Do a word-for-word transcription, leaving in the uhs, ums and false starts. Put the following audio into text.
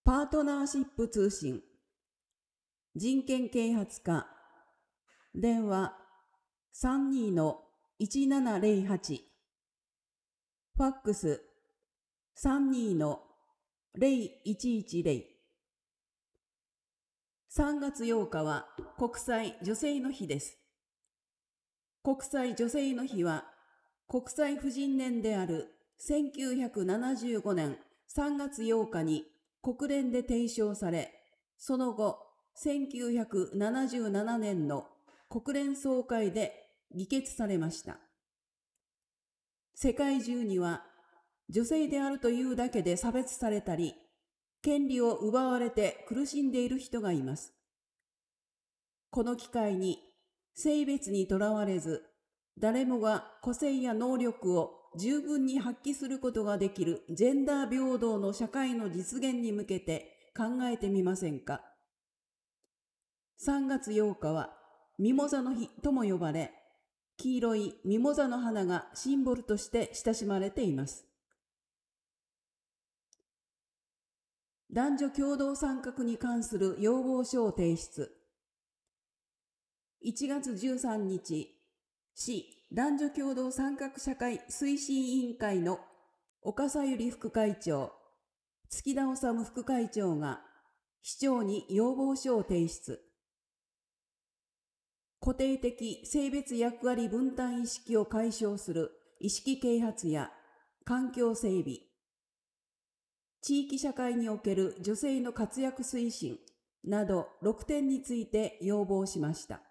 パートナーシップ通信、人権啓発課、電話 さんにーのいちななゼロはち、ファックス さんにーのゼロいちいちゼロ。さんがつようかは国際女性の日です。国際女性の日は国際婦人年であるせんきゅうひゃくななじゅうごねんさんがつようかに国連で提唱され、その後せんきゅうひゃくななじゅうななねんの国連総会で議決されました。世界中には女性であるというだけで差別されたり、権利を奪われて苦しんでいる人がいます。この機会に性別にとらわれず、誰もが個性や能力を十分に発揮することができるジェンダー平等の社会の実現に向けて考えてみませんか。さんがつようかはミモザの日とも呼ばれ、黄色いミモザの花がシンボルとして親しまれています。男女共同参画に関する要望書を提出。いちがつじゅうさんにち、市男女共同参画社会推進委員会の岡佐百合副会長、月田治副会長が市長に要望書を提出。固定的性別役割分担意識を解消する意識啓発や環境整備、地域社会における女性の活躍推進などろくてんについて要望しました。